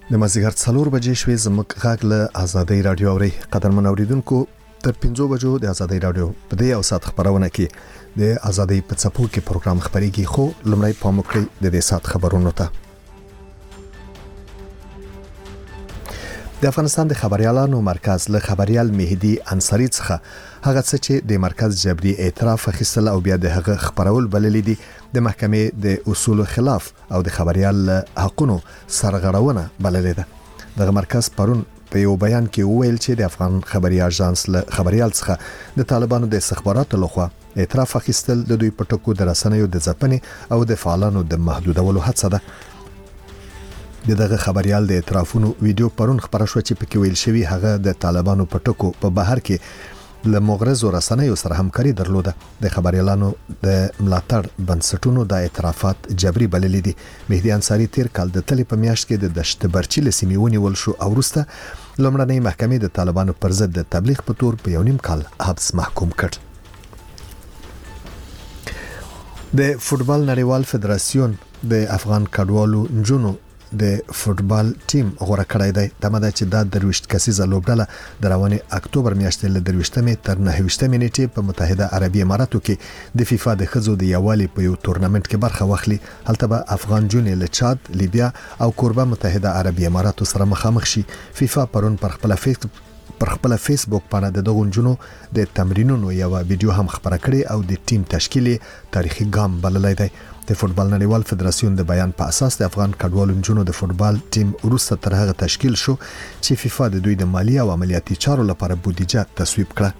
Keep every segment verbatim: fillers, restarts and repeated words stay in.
د مازیګر څلور بجې شوې زموږ غږ له آزادۍ رادیو اوري. قدرمن اوریدونکو تر پنځو بجو د آزادۍ رادیو په دې او سات خبرونه کې د آزادۍ په څپو کې پروګرام خبريږي. خو لمړی پام وکړئ د دې سات خبرونو ته. د افغانستان د خبريالانو مرکز له خبريال مهدي انصاري څخه هغه څه چې د مرکز جبري اعتراف اخیستل او بیا د هغه خبرول بللې دي د محکمې د اصول خلاف او د خبريال حقونو سرغړونه بللې ده. دغه مرکز پرون په یو بیان کې وویل چې د افغان خبري اژانس له خبريال څخه د طالبانو د استخباراتو لخوا اعتراف اخیستل د دوی په ټکو د رسنیو د ځپنې او د فعالانو د محدودولو هڅه ده. دغه خبريال د اعترافونو ویډیو پرون خبره شو چې پکې ویل شوی هغه د طالبانو په ټکو په بهر کې له مغرض رسنیو سره همکاري درلوده. د خبريالانو د ملاتړ بنسټونو د اعترافات جبري بللې دي. مهدي انصاري تیر کال د تلې په میاشت کې د دشت برچی له سیمې ونیول شو او وروسته لومړنۍ محکمې د طالبانو پر ضد د تبلیغ په تور په یو نیم کال حبس محکوم کړ. د فوتبال نړیوال فدراسیون د افغان کډوالو نجونو د فوتبال ټیم غوړه کړی دی. تماده چې دا درويشت کسیزه لوبډله د رواني اکتوبر میاشتې له درويشتمې تر نهويشتمې نیټې په متحده عربي اماراتو کې د فیفا د خزو د یوالي په یو تورنمنت کې برخه واخلي. هلته به افغان جونې له چاد، لیبیا او کوربه متحده عربي اماراتو سره مخامخ شي. فیفا پرون پر خپل فیس پر خپل فیسبوک باندې د دغو جنونو د تمرینونو یو ویډیو هم خبره کړې او د ټیم تشکیل تاریخي ګام بللی دی. د فوتبال نړیوال فدراسیون د بیان په اساس د افغان کډوالو جنونو د فوتبال ټیم وروسته تر هغه تشکیل شو چې فیفا د دوی د مالی او عملیاتي چارو لپاره بودیجه تصویب کړه.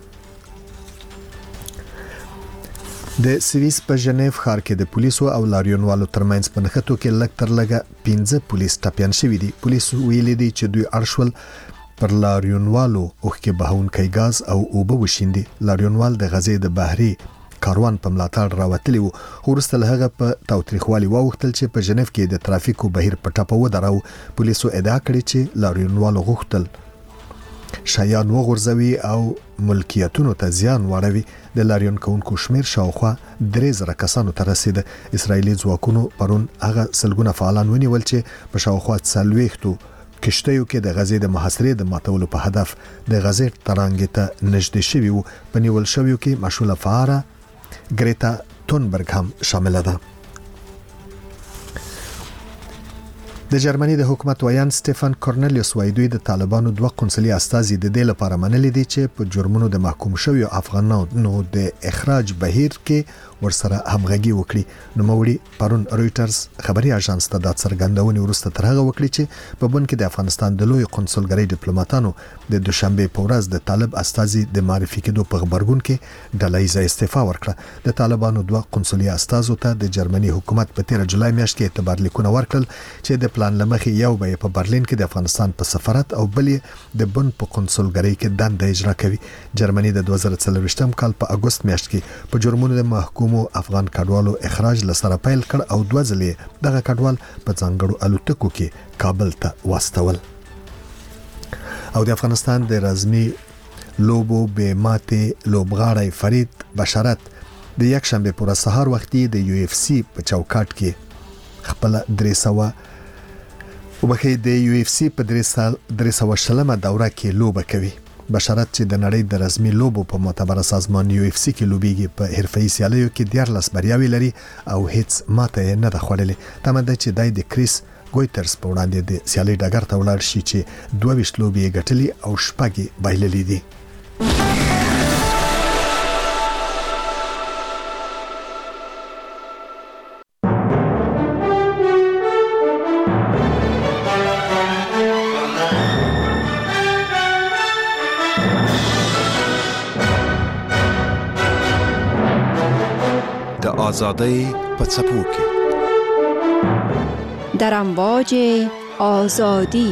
د سویس په ژنیف ښار کې د پولیسو او لاریونوالو ترمنځ په نښتو کې لږ تر لږه پنځه پولیس ټپيان شوي دي. پولیس ویلي دي چې دوی اړشول پر لاریونوالو اوخکې بهونکی غاز او اوبه وشیندي. لاریونوال د غزې د بحري کاروان په ملاتړ راوتلی وو. وروسته له هغه په تاوتریخوالي واوښتل چې په ژنیف کې د ترافیکو بهیر په ټاپه ودراو. پولیسو ادعا کړې چې لاریونوالو غوښتل شایان وغورځوي او ملکیتونو ته زیان واړوي. د لاریون کوونکو شمیر شاوخوا درې زره کسانو ته رسید. اسرایلی ځواکونو پرون هغه سلګونه فعالان ونیول چې په شاوخوا څلوېښتو کشتیو کې د غزې د محاصرې د ماتولو په هدف د غزې ترانګې ته نږدې شوي وو. په نیول شویو کې مشهوره فعاله ګریتا تونبرګ هم شامل ده. د جرمني د حکومت ویان سټيفن کورنلیوس وایي دوی د طالبانو دوه قونسلي استازي د دې لپاره منلي دي چې په جرمونو د محکوم شویو افغانانو د اخراج بهیر کې ورسره همغږي وکړي. نو موري پرون رويټرز خبري اژانس ته د څرګندونې وروسته تر هغه وکړي چې په بن کې د افغانستان د لوی قونسلګرۍ ډیپلوماټانو د دوشنبه په ورځ د طالب استازي د معرفي کېدو په خبرګون کې ډلهیزه استعفا ورکړه. د طالبانو دوه قونسلي استازو ته د جرمني حکومت په تیر جولای میاشت کې اعتبار لیکونه ورکړل چې د پلان لمخې یو به په برلین کې د افغانستان په سفارت او بل د بن په قونسلګرۍ کې دنده اجرا کوي. جرمني د دوه زره څلوېښتم کال په اگست میاشت کې په جرمونو د محکوم افغان کډوالو اخراج لسره پیل کړ او دوه ځلې دغه کډوال په ځانګړو الوتکو کې کابل ته واستول. او د افغانستان د رزمي لوبو به ماته لوبغاړی فرید بشارت د یک شنبه پر سهار وختي د یو اف سی په چوکاټ کې خپل درې سوه وبخې د یو اف سی په درې سوه شلمه دوره کې لوبه کوي. بشارت چې د نړۍ د رسمي لوبو په معتبر سازمان یو اف سی کې لوبيږي په حرفه‌ای سیالیو کې دیارلس بریاوي لري او هیڅ ماته نه ده خوړلې. تمه ده چې دای د کریس ګویترز په وړاندې د سیالي ډګر ته ولاړ شي چې دوه ویشت لوبي ګټلي او شپږ بایللې دي. آزادی په څپو کې در امواج آزادی.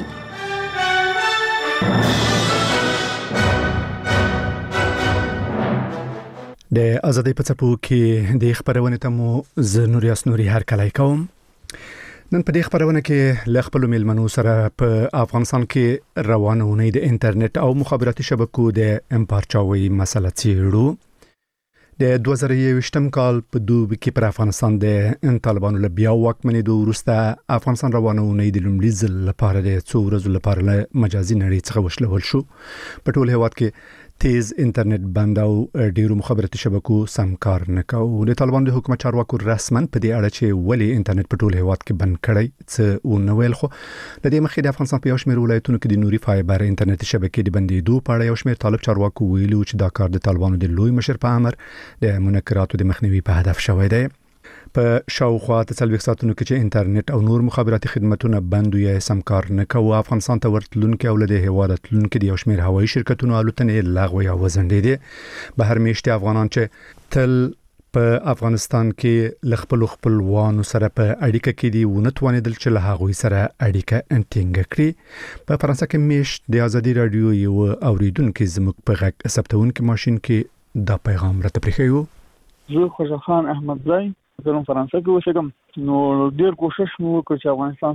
د آزادی په څپو کې د خبرونه ته مو ز نوریاس نوري هر کله کوم. نن په دې خبرونه کې ل خپل میلمنو سره په افغانستان کې روانونه د انټرنیټ او مخابراتي شبکو د امپارچاوي مسله چیرو. د دوه زره یوویشتم کال په دوبي کې پر افغانستان د طالبانو له بیا واکمنېدو وروسته افغانستان روانونه د لومړي ځل لپاره د څو ورځو لپاره له مجازي نړۍ څخه وشلول شو. په ټول هېواد کې تیز انټرنیټ بند او ډیرو مخابراتي شبکو سم کار نه کوي. د طالبانو د حکومت چارواکو رسماً په دې اړه چې ولې انټرنیټ په ټول هېواد کې بند کړی څه ونه ویل، خو د دې مخکې د افغانستان په یو شمېر ولایتونو کې د نوري فایبر انټرنیټي شبکې د بندېدو په اړه یو شمېر طالب چارواکو ویلي چې دا کار د طالبانو د لوی مشر په امر د منکراتو د مخنیوي په هدف شوی دی. په شاوخوا څلوېښت ساعتونو کې چې انټرنیټ او نور مخابراتي خدماتونه بند یا سم کار نه کوي، افغانستان ته ورتلونکي او له دې هېواده تلونکي د یو شمېر هوایي شرکتونو الوتنې لغوه یا وځنډېدې. بهر میشتي افغانان چې تل په افغانستان کې له خپلو خپلوانو سره په اړیکه کې دي ونه توانېدل چې له هغوی سره اړیکه ټینګه کړي. په فرانسه کې میشت د ازادي راډیو یو اوریدونکي زموږ په غږ ثبتونکي ماشین کې دا پیغام راته پرېښی و. زه خوشحال خان احمد زای زه فرانسه کې اوسېږم. نو ډېر کوشش مو وکړ چې افغانستان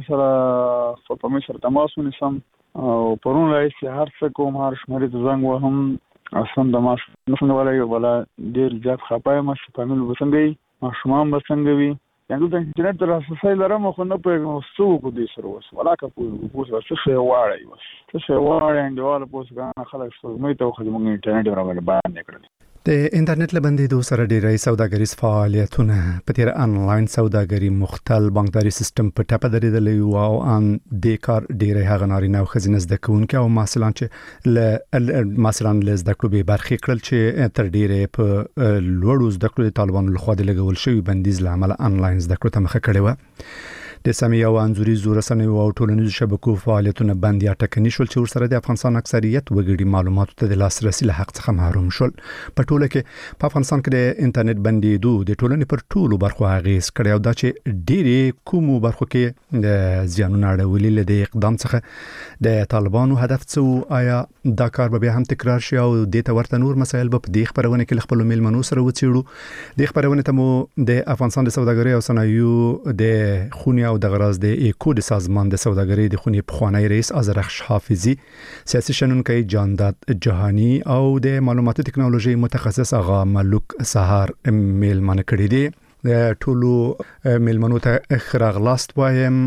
سره په مې سره تماس ونیسم او پرون راهیسې هر څه کوم، هر شمېرې ته زنګ وهم، اصلا د ماش نه څنګه ولی ولا ډېر زیات خفه یم چې فامیل به څنګه وي، ماشومان به څنګه وي. یعنې دلته انټرنېټ ته لاسرسی لرم خو نه پوهېږم څه وکړو دوی سره اوس ولاکه پوهېږو اوس څه شی واړی اوس څه شی واړی انډیواله په اوس ګرانه خلک سپوږمۍ ته وخت زموږ انټرنېټ وراباندې بند یې کړل. د انټرنیټ له بندېدو سره ډېری سوداګریز فعالیتونه په تیر انلاین سوداګري مختل بانکداري سیستم په ټپه درېدلی او ان د کار ډېری هغه نارینه او ښځینه زده کوونکي او محصلان چې له محصلان له زده کړو بې برخې کړل چې تر ډېرې په لوړو زده کړو د طالبانو لخوا د لګول شوي بندیز له امله انلاین زده کړو ته مخه کړې وه. د سیمې او انځوریزو رسنیو او ټولنیزو شبکو فعالیتونه بند یا ټکني شول چې ورسره د افغانستان اکثریت وګړي معلوماتو ته د لاسرسي له حق څخه محروم شول. په ټوله کې په افغانستان کې د انټرنیټ بندېدو د ټولنې پر ټولو برخو اغېز کړی او دا چې ډېرې کومو برخو کې د زیانونه اړولي له دې اقدام څخه د طالبانو هدف څه، آیا دا کار به بیا هم تکرار شي او دې ته ورته نور مسایل به په دې خپرونه کې له خپلو میلمنو سره وڅېړو. دې خپرونې ته مو د افغانستان د سوداګرۍ او صنایعو د خونې او د غراز د ایکو د سازمان د سوداګرۍ د خونې پخوانی رئیس آذرخش حافظي، سیاسي شنونکی جانداد جهانی او د معلوماتي ټکنالوژي متخصص آغا ملوک سهار میلمانه کړي دي. ټولو میلمنو ته ښه راغلاست وایم.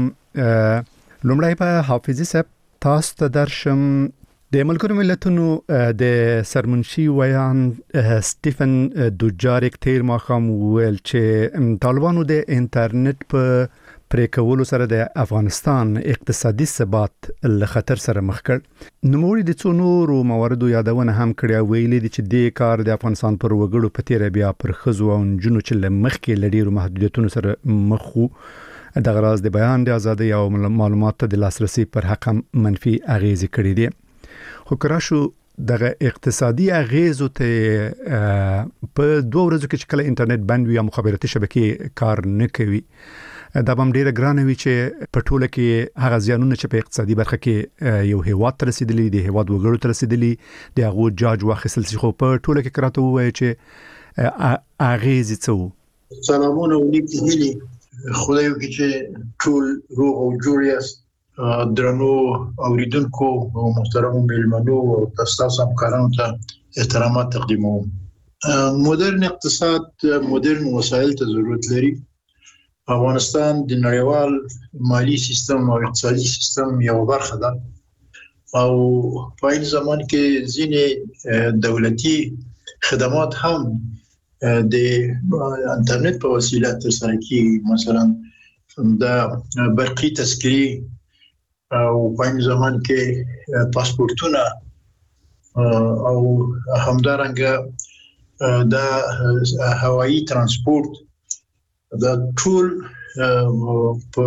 لومړی په حافظي صاحب تاسو ته درشم. د ملګرو ملتونو د سرمنشي ویان سټیفن دوجاریک تیر ماښام وویل چې طالبانو د انټرنیټ په پرې کولو سره د افغانستان اقتصادي ثبات له خطر سره مخ کړ. نوموړي د څو نورو مواردو یادونه هم کړې او ویلي دي چې دې کار د افغانستان پر وګړو په تیره بیا پر ښځو او نجونو چې له مخکې له ډېرو محدودیتونو سره مخ وو د غراض د بیان د ازادۍ او معلوماتو د لاسرسي پر حق هم منفي اغېزې کړې دي. خو که راشو دغه اقتصادي اغېزو ته په دوه ورځو کې چې کله انټرنیټ بند وي یا مخابراتي شبکې کار نه کوي، دا به هم ډېره ګرانه وي چې په ټوله کې هغه زیانونه چې په اقتصادي برخه کې یو هېواد ته رسېدلي، د هېواد وګړو ته رسېدلي، د هغو جاج واخیستل شي. خو په ټوله کې که راته ووایي چې اغېزې څه وو؟ سلامونه او نیک هیلې، خدای وکړي چې ټول روغ او جوړ یاست. درنو اوریدونکو او محترمو میلمنو او تاسو همکارانو ته احترامات تقدیموم. مدرن اقتصاد مدرن وسایل ته ضرورت لري. افغانستان د نړیوال مالی سیستم او اقتصادي سیستم یو برخه ده او په این زمان کې ځینې دولتي خدمات هم د انټرنیټ په وسیله ترسره کیږي. مثلا د برقي تذکرې او په این زمان کې پاسپورتونه او همدارنګه د هوایي ترانسپورت دا ټول په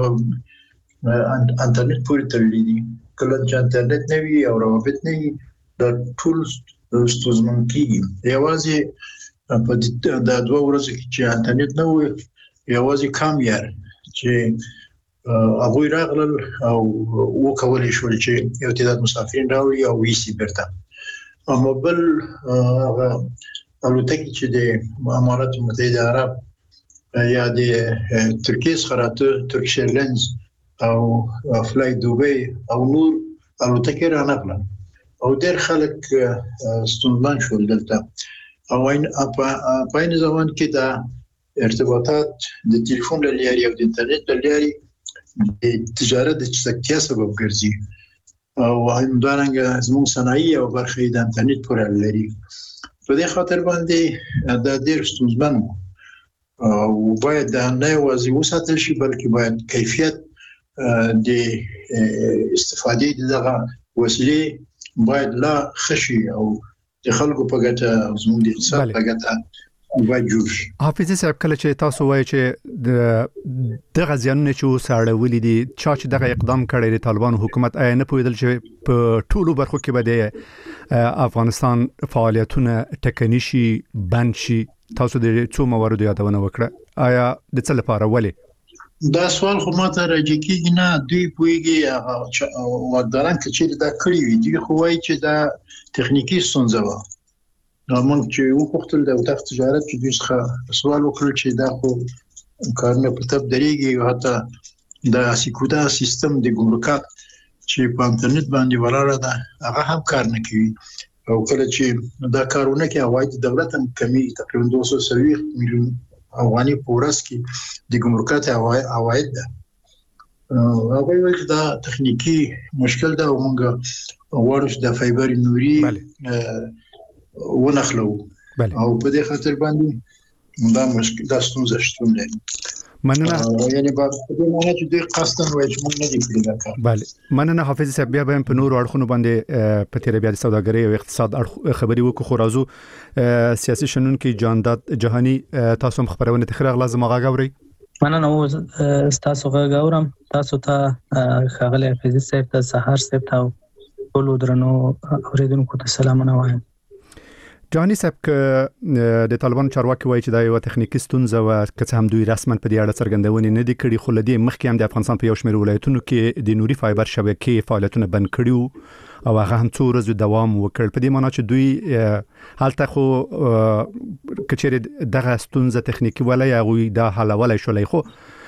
انټرنیټ پورې تړلي دي. کله چې انټرنیټ نه وي او روابط نه وي دا ټول ستونزمن کېږي. یوازې په د دوه ورځو کې چې انټرنیټ نه وي، یوازې کم یار چې هغوی راغلل او وکولی شول چې یو تعداد مسافرین راوړي او ویسي بیرته. اما بل هغه الوتکې چې د امارات متحده عرب یا د ترکیې څخه راته ترکیش ایرلاینز او فلای دوبۍ او نور الوتکې رانغلل او ډېر خلک ستونزمن شول دلته. او په این زمان کې دا ارتباطات د ټلیفون له لارې او د انټرنیټ له لارې د تجارت د چټکتیا سبب ګرځي او همدارنګه زموږ صنایع او برخې د انټرنیټ پورې لري. په دې خاطر باندې دا ډېر ستونزمن او باید دا نه یوازې وساتل شي بلکې باید کیفیت د استفادې دغه وسیلې باید لا خشي او د خلکو په ګټه زموږ د اقتصاد په ګټه باید جوړ شي. حافظ صاحب کله چې تاسو وایي چې د دغه ځانونه چې وساړولې دي چا چې دغه اقدام کړی دی طالبانو حکومت آیا نه پوهېدل چې په ټولو برخو کې به د افغانستان فعالیتونه ټکني شي بند شي؟ تاسو د څو مواردو یادونه وکړه، آیا د څه لپاره ولې؟ دا سوال خو ماته راځي کېږي نه دوی پوهیږي واکداران چې دا کړی وي دوی خو وایي چې دا تخنیکی ستونزه وه. نو موږ چې وپوښتل د وزارت تجارت چې دوی څخه سوال وکړ چې دا خو کارونه په تب درېږي او حتی د سیکودا سیستم د ګمرکات چې په انټرنیټ باندې ولاړه ده هغه هم کار نه کوي او کله چې دا کارونه کې عواید دولت هم کمی تقریبا دوه سوه څلوېښت میلیون افغاني په ورځ کې د ګمرکات عواید ده. هغه وایي دا تخنیکی مشکل ده او موږ غواړو چې د فایبر نوري ونخلو او په دې خاطر باندې دا مشکل دا ستونزه شته. مننه یعنی په دې معنی چې دوی قصداً وایي چې موږ نه دي کړی دا کار. بله مننه حافظ صاحب. بیا به په نورو اړخونو باندې په تیره بیا د سوداګرۍ او اقتصاد خبرې وکړو خو راځو سیاسي شنونکي جانداد جهاني تاسو هم خبرونه تخریغ لازم غږ اورئ. مننه او تاسو غږ اورم. تاسو ته ښاغلی حافظ صاحب ته سهار صاحب ته ټولو درنو اوریدونکو ته سلامونه وایم. جهاني صاحب د طالبانو چارواکي وایي چې دا یو تخنیکی ستونزه و که څه هم دوی رسما په دې اړه څرګندونې نه دي کړې خو لدې مخکې هم د افغانستان په یو شمېر ولایتونو کې د نوري فایبر شبکې فعالیتونه بند کړي او هغه هم څو ورځې دوام وکړ. په دې معنی چې دوی هلته خو کچېرې دغه ستونزه تخنیکی ولا یا غوي دا حلولای شولای خو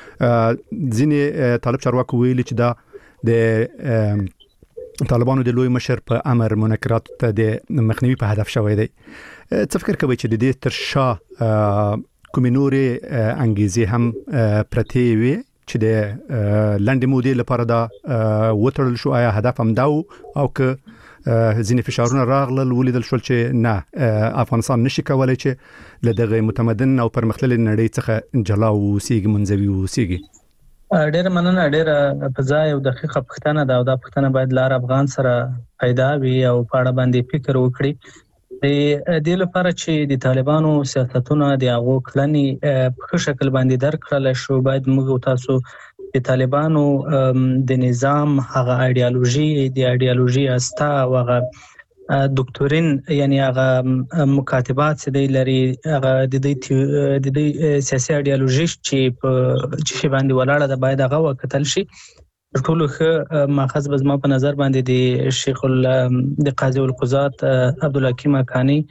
ځینې طالب چارواکي ویلي چې دا د طالبانو د لوی مشر په امر منکرات ته د مخنیوي په هدف شوی دی. څه فکر کوي چې د دې تر شا کومې نورې انګیزې هم پرتې وي چې د لنډې مودې لپاره دا وتړل شو؟ آیا هدف هم دا او که ځینې فشارونه راغلل ولیدل شول چې نه افغانستان نشي کولای چې له دغه متمدن او پرمختللې نړۍ څخه جلا اوسیږي منځوي اوسیږي؟ ډېر مننه. ډېر په ځای او دقیقه پوښتنه ده او دا پوښتنه باید لار افغان سره پیدا وي او په اړه باندې فکر وکړي. د دې لپاره چې د طالبانو سیاستونه د هغو کړنې په ښه شکل باندې درک کړلی شو باید موږ تاسو د طالبانو د نظام هغه ایډیالوژي د ایډیالوژي استا او هغه دکتورین یعنی هغه مکاتبات چې دی لري هغه د دې د دې سیاسي ایډیالوژي چې په چې باندې ولاړه ده باید هغه وکتل شي. ټول ښه ماخذ به زما په نظر باندې د شیخ د قاضي القضات عبدالحکیم حقانی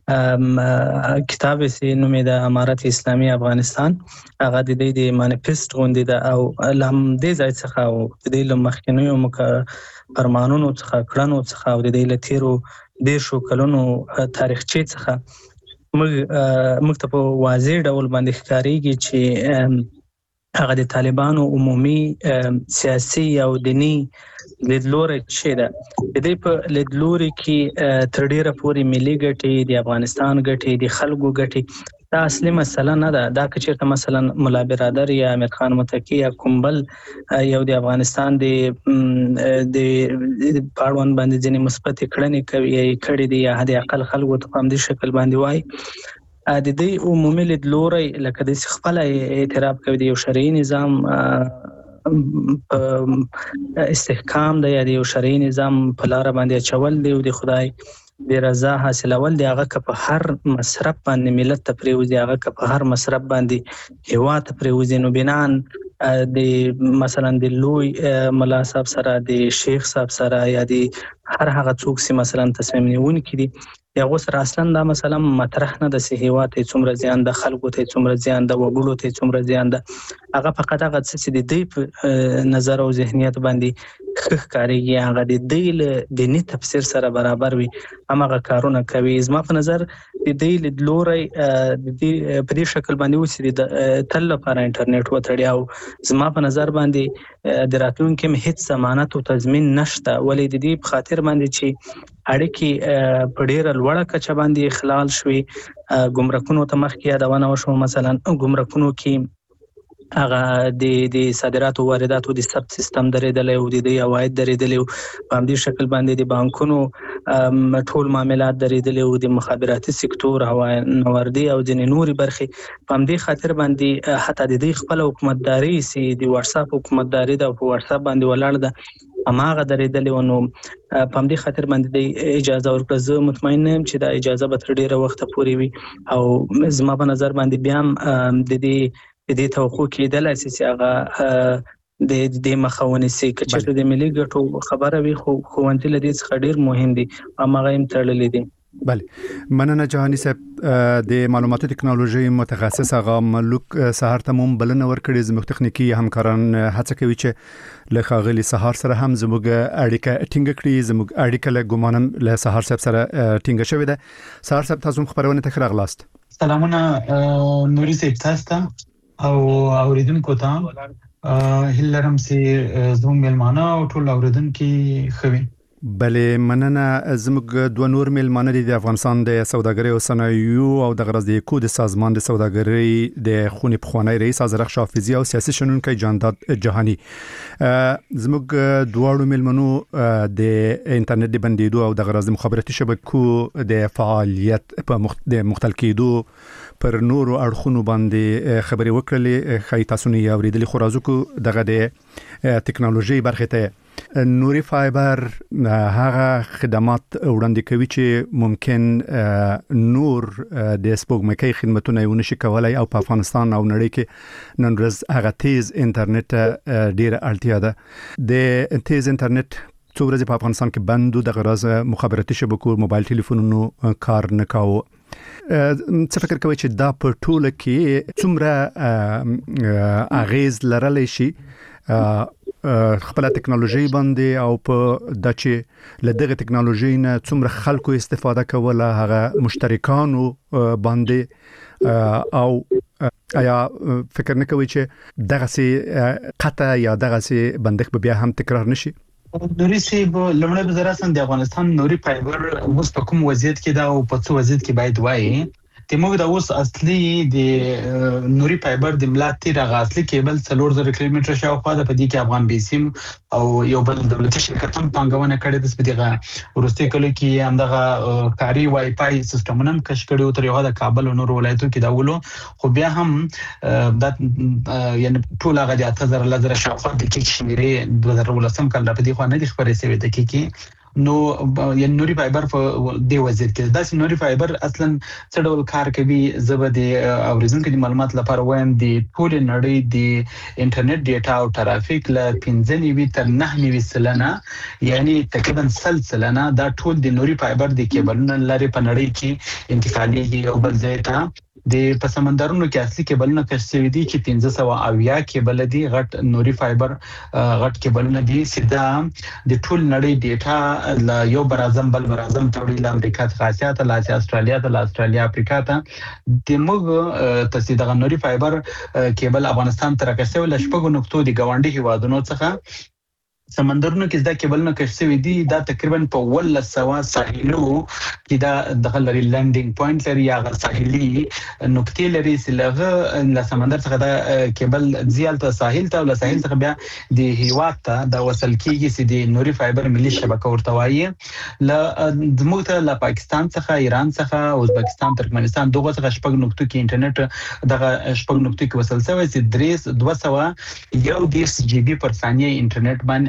کتاب یې نومې د امارت اسلامي افغانستان هغه د دې د مانیفست غوندې ده او لم دې ځای څخه او د دې لمخکینیو فرمانونو څخه کړنو څخه او د دې لتیرو دیرشو کلونو تاریخچې څخه موږ موږ ته په واضح ډول باندې ښکارېږي چې هغه د طالبانو عمومي سیاسي او دینی لیدلوري څه ده. د دې په لیدلوري کې تر ډیره پورې ملي ګټې د افغانستان ګټې د خلکو ګټې دا اصلي مسله نه ده. دا که چېرته مثلا ملا برادر یا امیر خان متقي یا کومبل یو د افغانستان د د پاړوان باندې ځینې مثبت کړنې کوي کړي دي یا حد اقل خلکو ته په همدې شکل باندې وایي د دې عمومي لیدلوري لکه د خپل اعتراف کوي د یو شرعي نظام استحکام دی یا د یو شرعي نظام په لار باندې چول دی او د خدای د رضا حاصلول دی هغه که په هر مصرف باندې ملت ته پریوزي هغه که په هر مصرف باندې هیواد ته پریوزي نو بنان د مثلا د لوی ملا صاحب سره د شیخ صاحب سره یا د هر هغه څوک چې مثلا تصمیم نیونکي دي یو سره اصلا دا مثلا مطرح نه د صحیوات څومره زیان د خلکو ته څومره زیان د وګړو ته څومره زیان د هغه فقط هغه څه د دې نظر او ذهنیت باندې ښکارېږي هغه د دې د دیني تفسیر سره برابر وي هغه کارونه کوي. زما په نظر د دې لیدلوري د دې په دې شکل باندې وسی د تل لپاره انټرنیټ وتړي او زما په نظر باندې د راتلونکو هیڅ ضمانت او تضمین نشته ولې د دې په خاطر باندې چې اړیکې په ډیره لوړه کچه باندې اخلال شوي ګمرکونو ته مخکې یادونه وشو مثلا ګمرکونو کې هغه د د صادراتو وارداتو د سب سیستم درېدل او د د عواید درېدل په همدې شکل باندې د بانکونو ټول معاملات درېدل او د مخابراتي سکتور او نوردی او د نوري برخي په همدې خاطر باندې حتی د دې خپل حکومتداري سي د واتس اپ حکومتداري د واتس اپ باندې ولاړ ده اماغه درېدل او نو په همدې خاطر باندې د اجازه ورکړه. زه مطمئن یم چې د اجازه به تر ډیره وخت پورې وي او زما په نظر باندې بیا د دې د دې توقع کېدل چې هغه د د مخاوني سي چې د ملي ګټو خبره وي خو خوندې لدی څخه ډیر مهم دي اماغه هم تړلې دي. بله مننه جهاني صاحب د معلوماتو ټکنالوژي متخصص هغه ملک سهار ته مون بلنه ورکړي زموږ تخنیکی همکاران هڅه کوي چې له خاغلی سهار سره هم زموږ اړیکه ټینګ کړي زموږ اړیکه له ګمانم له سهار صاحب سره ټینګ شوې ده. سهار صاحب تاسو خبرونه ته راغلاست. سلامونه نوري صاحب تاسو او اوریدونکو ته هلرم سي زوم ملمانه او ټول اوریدونکو خوي. بله مننه زموږ دوه نور ملمانه دي د افغانستان د سوداګرۍ او صنایعو او د غرض د کود سازمان د سوداګرۍ د خونې پخوانی رئیس آذرخ حافظي او سیاسي شنونکي جانداد جهاني. زموږ دواړو ملمنو د انټرنیټ د بندیدو او د غرض د مخابراتي شبکو د فعالیت په مختل کېدو پر نورو اړخونو باندې خبري وکړلې خای تاسو نه اوریدلې خو راځو کو دغه د ټکنالوژي برخه ته نوري فایبر هغه خدمات وړاندې کوي چې ممکن نور د سپوږمکۍ خدماتونه یې ونشي کولای او په افغانستان او نړۍ کې نن ورځ هغه تیز انټرنیټ ډیره اړتیا ده. د تیز انټرنیټ څو ورځې په افغانستان کې بند د غرض مخابراتي شبکو موبایل ټلیفونونو کار نه کاوه. څه فکر کوي چې دا په ټوله کې څومره اغیز لرلی شي خپل ټکنالوژي باندې او په دچې لدغه ټکنالوژي نه څومره خلکو استفاده کوله هغه مشترکانو باندې او آیا فکر نه کوي چې دغه سي قطع یا دغه سي بندښت به بیا هم تکرار نشي؟ نوري صاحب لمړی به زرا سم د افغانستان نوري فایبر اوس په کوم وضعیت کې دا او په څو وضعیت کې باید وایي تموږ د اوس اصلي د نوري فایبر د ملاتي رغ اصلي کیبل څلور زره کیلومتر شاوخوا د پدې کې افغان بیسیم او یو بل دولتي شرکت هم پنګونه کړې د سپدغه ورسته کله کې همدغه کاری وای فای سیستمونه هم کش کړي او تر یو د کابل او نور ولایتو کې دا ولو خو بیا هم د یعنی ټول هغه د اته زره لزر شاوخوا د کې شمیرې دوه زره ولسم کله په دې خو نه د خبرې سوي د کې کې نو یعنی نوري فایبر په دی وضعیت کې دا چې نوري فایبر اصلا څه ډول کار کوي زبر د اوریدونکو د معلومات لپاره وایم د ټول نړۍ د انټرنیټ ډیټا او ټرافیک ل پنځه نیوي تر نه نیوي سلنه یعنی تقریبا سلسله دا ټول د نوري فایبر د کیبلونو لري په نړۍ کې انتقالي او بل ځای ته د په سمندرونو کې اصلي کیبلونه کش شوی دي چې پنځه سوه اویا کیبل دي غټ نوري فایبر غټ کیبلونه دي سیده د ټول نړۍ ډیټا ل یو برازم بل برازم تړي ل امریکا څخه اسیا ته ل استرالیا ته ل استرالیا افریقا ته د موږ ته سیده نوري فایبر کیبل افغانستان تر راکسته ول شپږ نقطو د گاونډي هوادونو څخه سمندرونو کې دا کیبلونه کش شوی دي دا تقریبا په ول سوا ساحلو کې دا دغه لري لندینګ پوینټ لري یا ساحلي نقطې لري سلغه ل سمندر څخه دا کیبل زیات ساحل ته ول ساحل څخه بیا د هیواد ته دا وصل کیږي چې د نوري فایبر ملي شبکه ورته وایي ل دموږ ته ل پاکستان څخه ایران څخه ازبکستان ترکمنستان دغه څخه شپږ نقطو کې انټرنیټ دغه شپږ نقطو کې وصل شوی چې درې دوه سوه یو دیرش جی بي پر ثانیه انټرنیټ باندې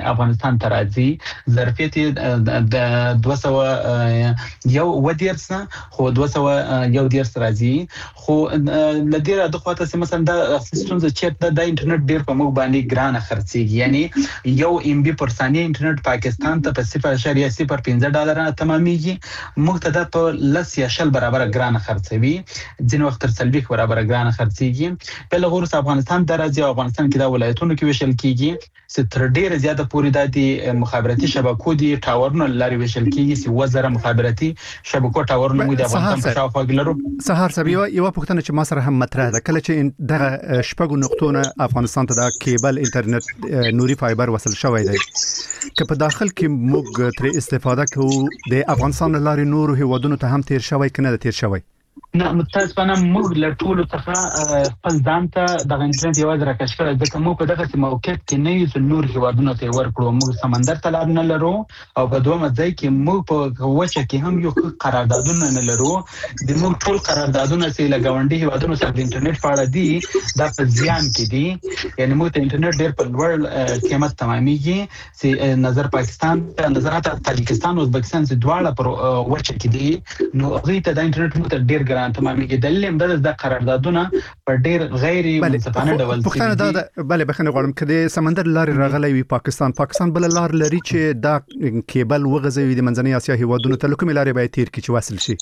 افغانستان ته راځي ظرفیت د دوه سوه یو ودیرس خو دوه سوه یو دیرس راځي خو لدیره د خواته سم مثلا د ستونزه چې د انټرنیټ ډیر په موږ باندې ګرانه خرڅيږي یعنی یو ام بي پر ثانیه انټرنیټ پاکستان ته په صفر اعشاریه صفر پنځه ډالر تمامېږي موږ ته د په لس یا شل برابر ګرانه خرڅوي ځین وخت تر سلبیخ برابر ګرانه خرڅيږي په لغور افغانستان درځي افغانستان کې د ولایتونو کې وشل کیږي چې تر ډیره زیاته پوری د مخابراتي شبکو دي ټاورونو لاري وشل کیږي چې وزره مخابراتي شبکو ټاورونو موږ د افغانستان په شاوخوا کې لرو. سهار صاحب یو یو پوښتنه چې ما سره هم مطرح ده کله چې دغه شپږو نقطونه افغانستان ته د کیبل انټرنیټ نوري فایبر وصل شوی دی که په داخل کې موږ تر استفاده کوو د افغانستان لاري نورو هیوادونو ته هم تیر شوی کنه تیر شوی نه متاسفانه موږ له ټولو څخه خپل ځان ته د انټرنیټ یوازې راکش کړی ځکه موږ په دغه موقعیت کې نه یو نور هیوادونو ته ورکړو موږ سمندر ته لار نه لرو او په دومره ځای کې موږ په وچه کې هم یو قراردادونه نه لرو د موږ ټول قراردادونه چې له ګاونډي هیوادونو سره د انټرنیټ په اړه دي دا په زیان کې دي یعنی موږ ته انټرنیټ ډېر په لوړ قیمت تمامېږي چې نظر پاکستان نظر حتی تاجکستان او ازبکستان چې دواړه پر وچه کې دي نو هغه ته د انټرنیټ موږ ته ډېر تمامېږي دلیل هم د قراردادونه په ډېر غیر منصفانه ډول پښتنه دا بله بخنه غواړم کله سمندر لاري راغلی وي پاکستان پاکستان بل لار لري چې دا کیبل وغځوي د منځنۍ اسیا هیوادونو ته کومه لاري به تیر کی چې وصل شي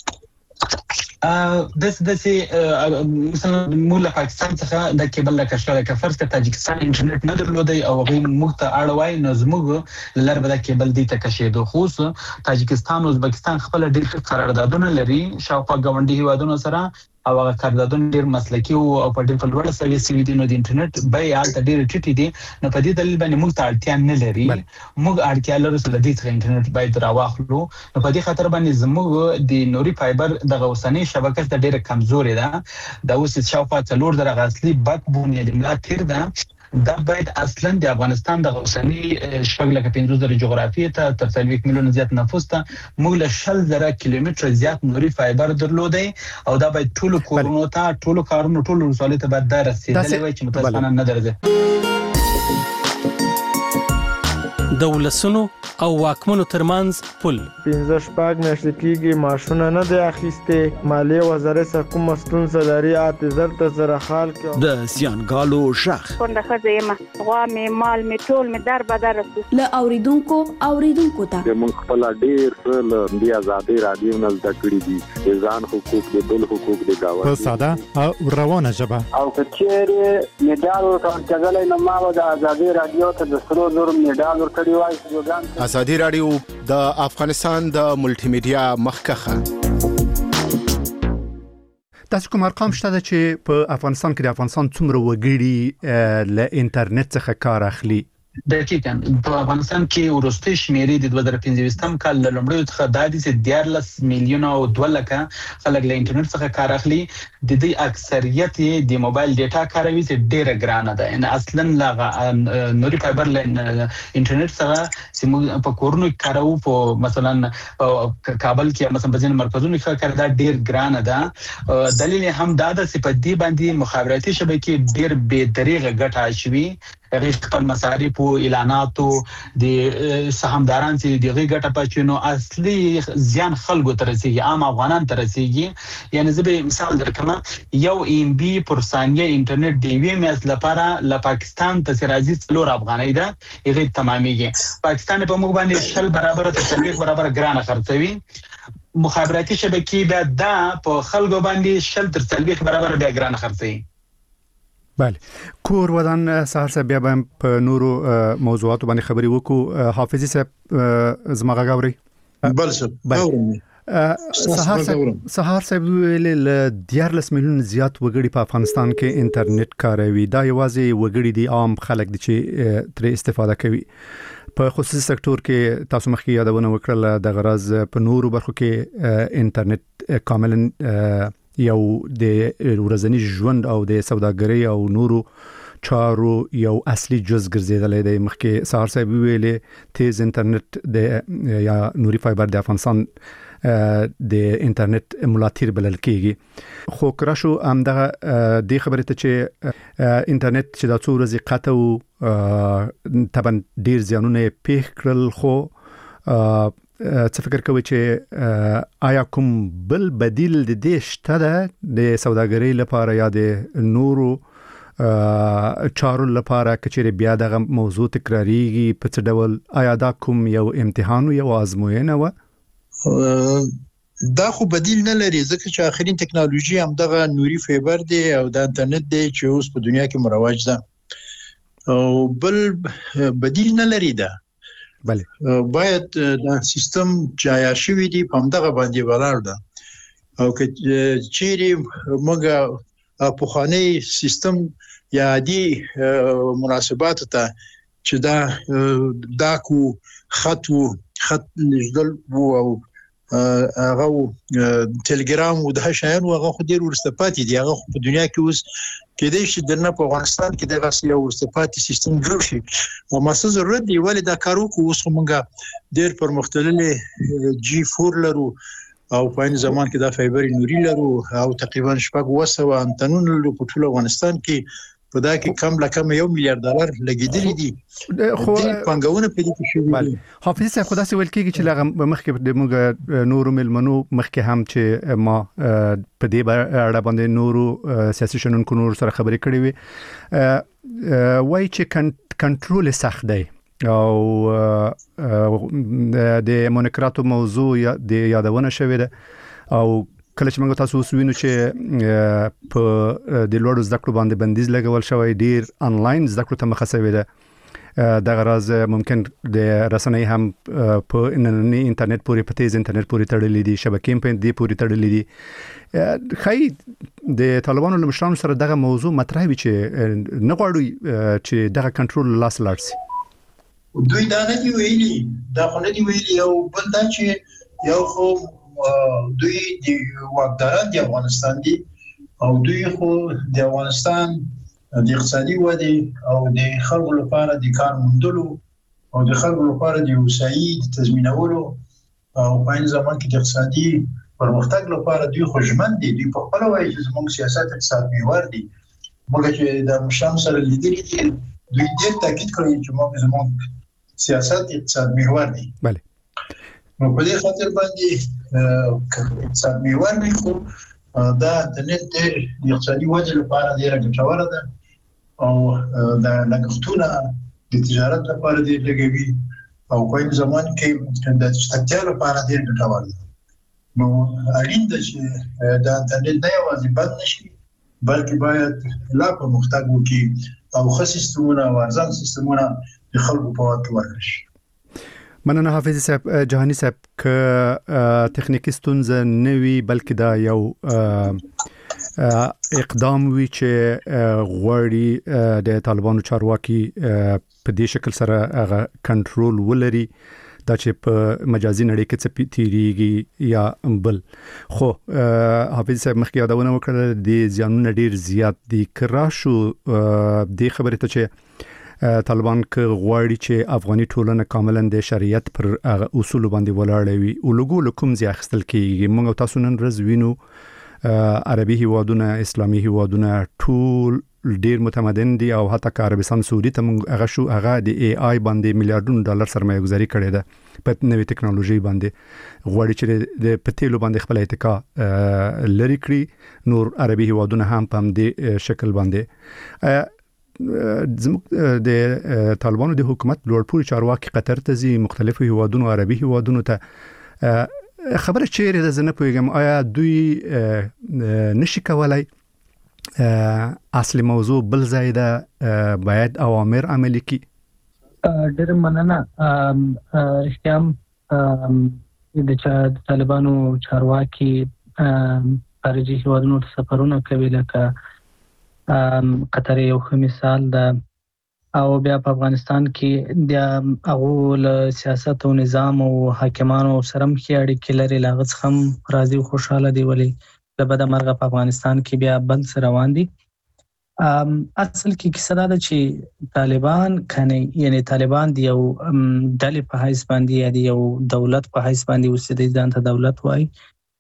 ا داس داسي مثلا مولا پاکستان څخه د کیبل لا کښه لکه فرض ک تاجکستان انټرنیټ نه درلودي او غو موږ ته اړوي نو زموږ لر به د کیبل دی ته کښه دوه خو تاجکستان او ازبکستان خپل ډیر قراردادونه لري شاوخوا ګاونډي هیوادونو سره او هغه قراردادونه ډیر مسلکي او په ډیر لوړ سوي سي دي نو د انټرنیټ بیه الته ډیر ټیټي دي نو په دې دلیل باندې موږ ته اړتیا نه لري موږ اړتیا لرو چې د دې څخه انټرنیټ باید راواخلو نو په دې خاطر باندې زموږ د نوري فایبر د غوسنی شبکه د ډیر کمزوري ده د اوس شاوخوا څلور درغه اصلي بک بونې د ملا تیر ده دا باید اصلا د افغانستان د غوسنی شپږ لکه پنځه زره جغرافیه ته تر څلوېښت میلیونه زیات نفوس ته موږ له شل زره کیلومتر زیات نوري فایبر درلودي او دا باید ټول کورونو ته ټول کارونو ټول رسالت ته باید دا رسیدلې وي چې متاسفانه نه درځي دولسونو او واکمنو ترمنځ پل پنځه شپږ میاشتې کېږي معاشونه نه دی اخیستې مالیې وزارت سره کومه ستونزه لري اته زر ته زره خال کې د زیانګالو شخ څنګه خزه ما غوا مې مال مې ټول مې در بدر له اوریدونکو اوریدونکو ته د مونږ خپل ډیر څه د آزادي رادیو نه زده کړی دي ځان حقوق د بل حقوق د گاوند په ساده او روانه ژبه او کچېره میډال ورکړل کېدل نو ما د آزادي رادیو ته د سرو زر میډال ورکړی وای چې ازادي رادیو د افغانستان د ملټي میډیا مخکخه تاسو کوم ارقام شته چې په افغانستان کې د افغانستان څومره وګړي له انټرنیټ څخه کار اخلي دقیقاً په افغانستان کې ورسته شمیرې د دوه زره پنځه کال له لومړي څخه د دې دیارلس میلیونه او دوه لکه خلک له انټرنیټ څخه کار اخلي د دې اکثریت د موبایل ډیټا کاروي چې ډیره ګرانه ده ان اصلا لا نوري فایبر لاین انټرنیټ څخه چې موږ په کورونو کارو په مثلا کابل کې مثلا په ځینې مرکزونو کې کار دا ډیر ګرانه ده دلیل هم دا ده چې په دې باندې مخابراتي شبکې ډیر بې دریغه ګټه شوي هغه خپل مصارف او اعلاناتو د سهامداران چې دغه ګټه پچینو اصلي زیان خلکو ته رسیږي عام افغانان ته رسیږي یعنی زه به مثال درکم یو ام بي پر ثانیه انټرنیټ دی وی ام اس لپاره له پاکستان ته سرازي څلور افغانۍ ده هغه تمامېږي پاکستان په موږ باندې شل برابر ته څلور برابر ګرانه خرڅوي مخابراتي شبکې به دا په خلکو باندې شل تر څلور برابر بیا ګرانه خرڅوي بله کور ودان سهار صاحب بیا به په نورو موضوعاتو باندې خبرې وکړو حافظي صاحب زما غاوري بل څه سهار صاحب سهار صاحب ویل دیارلس میلیون زیات وګړي په افغانستان کې انټرنیټ کاروي دا یوازې وګړي دي عام خلک دي چې تر استفاده کوي په خصوصي سکتور کې تاسو مخکې یادونه وکړه د غرض په نورو برخو کې انټرنیټ کاملا یو د ورځنی ژوند او د سوداګرۍ او نورو چارو یو اصلي جز ګرځیدلې دی مخکې سهار صاحب ویلې تیز انټرنیټ د یا نوري فایبر د افغانستان د انټرنیټ ملاتړ بلل کیږي خو کراشو هم دغه د خبرې ته چې انټرنیټ چې د څو ورځې قطو طبعا ډیر زیانونه پیښ کړل خو څه فکر کوي چې آیا کوم بل بدیل د دې شته ده د سوداګرۍ لپاره یا د نورو چارو لپاره کچېره بیا دغه موضوع تکراریږي په څه ډول آیا دا کوم یو امتحان یو آزموینه و دا خو بدیل نه لري ځکه چې اخرین ټکنالوژي هم دغه نوري فایبر دی او د انټرنیټ دی چې اوس په دنیا کې مروج ده او بل بدیل نه لري دا بله باید دا سیستم چې عیاشوي دی په همدغه باندې ولاړ ده او که چیرې موږ په خاني سیستم یا عادي مناسبات ته چې دا داکو خطو خط نږدل او هغه ټلګرام او د شایان هغه خو ډیر ورستپاتې دی هغه په دنیا کې اوس کېدای شي درنه په افغانستان کې دغه یو ورستپاتې سیستم جوړ شي او مسله ضرورت دی ولې دا کارو کو اوس موږ ډیر پرمختللي جی فور لرو او په این زمان کې دا فایبر نوري لرو او تقریبا شپږ وسو انتنون لرو په ټول افغانستان کې په دا کې کم لکه یو میلیارډ ډالر لګیدلې دي خو پنګونه په دې کې شوي بله حافظ صاحب خدا سي ویل کېږي چې لغه مخکې د موږ نورو ملمنو مخکې هم چې ما په دې اړه باندې نورو سیاسي شنونکو نور سره خبرې کړې وي وایي چې کنټرول سخت دی او د مونیکراتو موضوع د یادونه شوې ده او کله چې موږ تاسو وسوینو چې په د لوړ زده کړو باندې بندیز لګول شوی ډیر انلاین زده کړو ته مخه ده د غراض ممکن د رسنۍ هم په نننی انټرنیټ پورې په تیز انټرنیټ پورې تړلې دي شبکې په دې پورې تړلې دي خای د طالبانو له مشرانو سره دغه موضوع مطرح وي چې نه غواړي چې دغه کنټرول لاس لاړ شي دوی دا نه دی ویلي دا خو نه دی ویلي او بل دا چې یو خو دوی د واکداران د افغانستان دي او دوی خو د افغانستان د اقتصادي ودې او د خلکو لپاره د کار موندلو او د خلکو لپاره د وسایي تضمینولو او په این زمان کې د اقتصادي پرمختګ لپاره دوی خوشمن دي دوی په خپل وایي چې زموږ سیاست اقتصاد محور دي موږ چې د مشام سره لیدلې دي دوی ډېر تاکید کوي چې موږ زموږ سیاست اقتصاد محور دي بله نو په دې خاطر باندې اقتصاد محور نه خو دا د نت د اقتصادي وجه لپاره ډیره ګټوره ده او د لګښتونه د تجارت لپاره ډیر لګوي او په این زمان کې د تجارت لپاره ډیر ګټور ده نو اړین ده چې د انټرنیټ نه یوازې بند نشي بلکې باید لا پرمختګ وکړي او ښه سیستمونه او ارزان سیستمونه د خلکو په واک کې ورکړي مننه حافظ صاحب جهانی صاحب ک تخنیکی ستونزه نوي بلکې دا یو اقدام وی چې غوړی د طالبانو چارواکي په دې شکل سره هغه کنټرول ولري دا چې په مجازي نړۍ کې څه تیریږي یا بل خو حافظ صاحب مخکې یادونه وکړه د زیانونه ډیر زیات دي کراشو د خبرې ته چې طالبان ک غواړي چې افغاني ټولنه کاملا د شریعت پر اصول باندې ولاړ وي او لګو کوم ځای خستل کیږي موږ تاسو نن ورځ وینو عربي هیوادونه اسلامي هیوادونه ټول ډیر متمدن دي او حتی عربستان سعودي ته موږ هغه شو هغه د ای آی باندې میلیارډونو ډالر سرمایه گذاري کړې ده په نوې ټکنالوژي باندې غواړي چې د پټیلو باندې خپل اتکا لري کړی نور عربي هیوادونه هم په دې شکل باندې زموږ د طالبانو د حکومت لوړپوړي چارواکي قطر ته زی مختلفو هیوادونو عربي هیوادونو ته خبره چیرې ده زنه پوهیږم آیا دوی نشي کولای اصلي موضوع بل ځای ده باید اوامر عملي کی ډېر مننه رښتیام د طالبانو چارواکي خارجي هیوادونو ته سفرونه کوي لکه قطر یو ښه مثال ده او بیا په افغانستان کې د هغو سیاست او نظام او حاکمانو سره مخې اړیکې لري لاغه څخه هم راضي او خوشاله دي ولې د بده مرغه په افغانستان کې بیا بل سره روان دي اصل کې کیسه دا ده چې طالبان کنه یعنی طالبان دی یو ډلې په حیث باندې یا دی یو دولت په حیث باندې اوسېدي ځان ته دولت وایي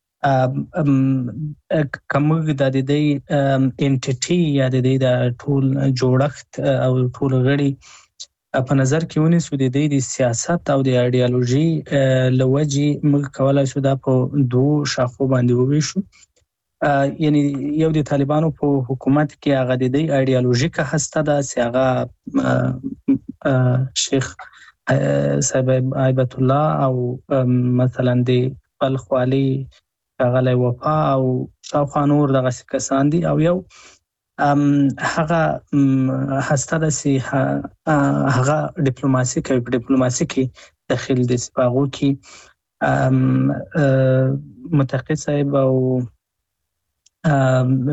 کومه د دې انټیټي یا د دې د ټول جوړښت او ټول غړي په نظر کې ونیسو د دې د سیاست او د ایډیالوژي لوجي موږ کولای شو دا په دوه شاخو باندې وویشو. یعنی یو د طالبانو په حکومت کې هغه د دې ایډیالوژیکه هسته ده چې هغه شیخ صاحب ایبت الله او مثلا د خپلخوالي هغه وفا او شاوخوا نور دغه کسان دي او یو هغه هسته ده چې هغه ډیپلوماسي کوي په ډیپلوماسي کې داخل د سپاغو کې متقی صاحب او